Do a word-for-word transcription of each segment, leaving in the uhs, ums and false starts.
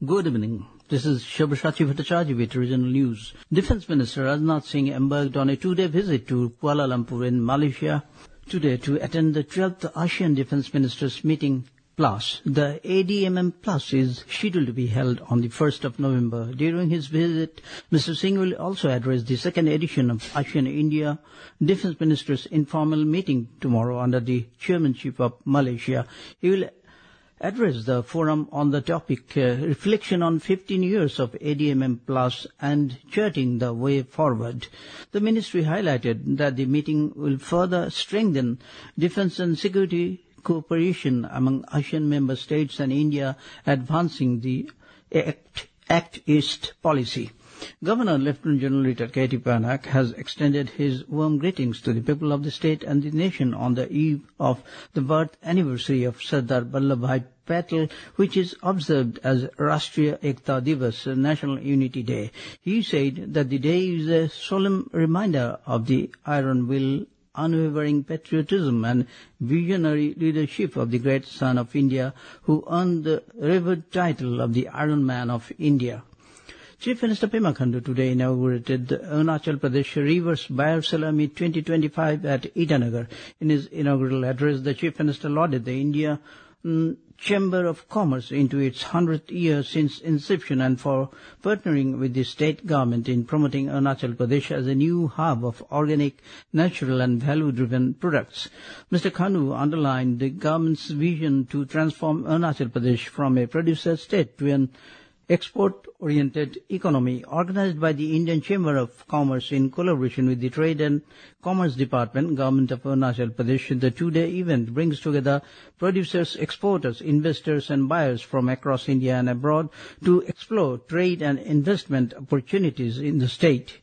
Good evening. This is Shobhashachi Bhattacharya with Regional News. Defence Minister Rajnath Singh embarked on a two-day visit to Kuala Lumpur in Malaysia today to attend the twelfth ASEAN Defence Ministers meeting. Plus, the A D M M Plus is scheduled to be held on the first of November. During his visit, Mister Singh will also address the second edition of ASEAN-India Defence Ministers informal meeting tomorrow under the chairmanship of Malaysia. He will address the forum on the topic uh, Reflection on fifteen years of A D M M Plus and Charting the Way Forward. The ministry highlighted that the meeting will further strengthen defence and security cooperation among ASEAN member states and India, advancing the Act, Act East policy. Governor Lieutenant General Retired K T Panack has extended his warm greetings to the people of the state and the nation on the eve of the birth anniversary of Sardar Vallabhbhai Patel, which is observed as Rashtriya Ekta Divas, National Unity Day. He said that the day is a solemn reminder of the iron will, unwavering patriotism and visionary leadership of the great son of India, who earned the revered title of the Iron Man of India. Chief Minister Pema Khandu today inaugurated the Arunachal Pradesh Reverse Biosala Meet twenty twenty-five at Itanagar. In his inaugural address, the Chief Minister lauded the India mm, Chamber of Commerce into its hundredth year since inception and for partnering with the state government in promoting Arunachal Pradesh as a new hub of organic, natural and value-driven products. Mister Khandu underlined the government's vision to transform Arunachal Pradesh from a producer state to an export-oriented economy. Organized by the Indian Chamber of Commerce in collaboration with the Trade and Commerce Department, Government of Arunachal Pradesh, the two-day event brings together producers, exporters, investors and buyers from across India and abroad to explore trade and investment opportunities in the state.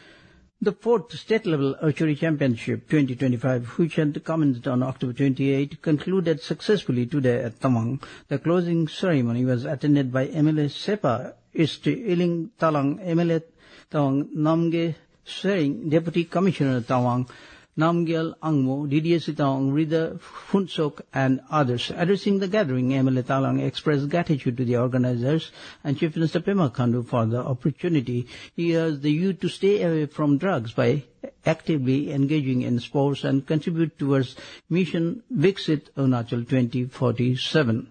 The fourth state-level archery championship twenty twenty-five, which had commenced on October twenty-eighth, concluded successfully today at Tawang. The closing ceremony was attended by M L A Sepa East Iling Talang, M L A Tawang Namge Sering, Deputy Commissioner Tawang, Namgyal Angmo, D D S Tawang, Rida Funsok and others. Addressing the gathering, M L A Talang expressed gratitude to the organizers and Chief Minister Pema Khandu for the opportunity. He urged the youth to stay away from drugs by actively engaging in sports and contribute towards Mission Viksit Arunachal twenty forty-seven.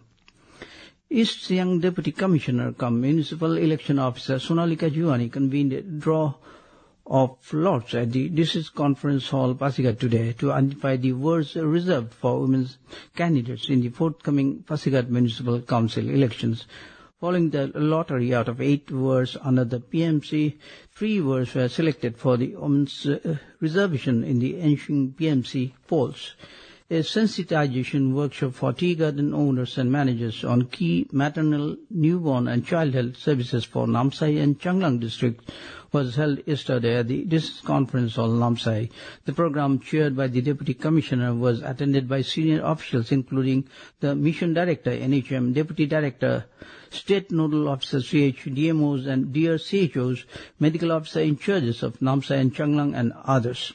East Siang Deputy Commissioner cum Municipal Election Officer Sonalika Juani convened a draw of lots at the District Conference Hall, Pasighat today to identify the wards reserved for women's candidates in the forthcoming Pasighat Municipal Council elections. Following the lottery, out of eight wards under the P M C, three wards were selected for the women's uh, reservation in the ensuing P M C polls. A sensitization workshop for tea garden owners and managers on key maternal, newborn and child health services for Namsai and Changlang districts was held yesterday at the District Conference Hall, Namsai. The program, chaired by the Deputy Commissioner, was attended by senior officials including the Mission Director, N H M, Deputy Director, State Nodal Officer, C H, D M Os and D R C H Os, Medical Officer in charges of Namsai and Changlang and others.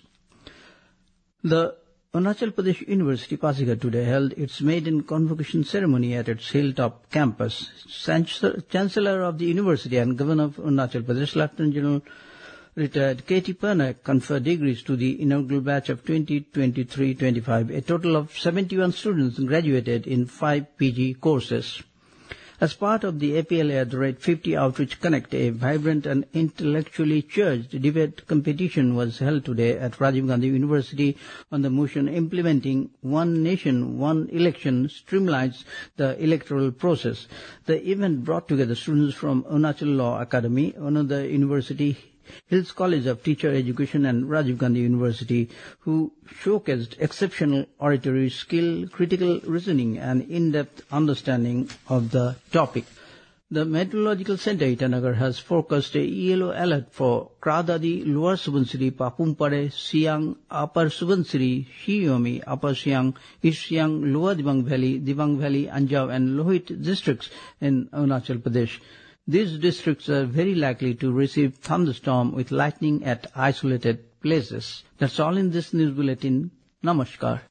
The Arunachal Pradesh University, Pasighat today held its maiden convocation ceremony at its hilltop campus. Chancellor of the university and Governor of Arunachal Pradesh, Lieutenant General Retired K T Panack, conferred degrees to the inaugural batch of twenty twenty-three twenty-five. A total of seventy-one students graduated in five P G courses. As part of the A P L A at the rate fifty Outreach Connect, a vibrant and intellectually charged debate competition was held today at Rajiv Gandhi University on the motion implementing One Nation, One Election streamlines the electoral process. The event brought together students from Arunachal Law Academy, Ananda University, Hills College of Teacher Education and Rajiv Gandhi University, who showcased exceptional oratory skill, critical reasoning and in-depth understanding of the topic. The Meteorological Center Itanagar has forecast a yellow alert for Kradadi, Lower Subansiri, Papumpare, Siang, Upper Subansiri, Shiomi, Upper Siang, East Siang, Lower Dibang Valley, Dibang Valley, Anjaw and Lohit districts in Arunachal Pradesh. These districts are very likely to receive thunderstorm with lightning at isolated places. That's all in this news bulletin. Namaskar.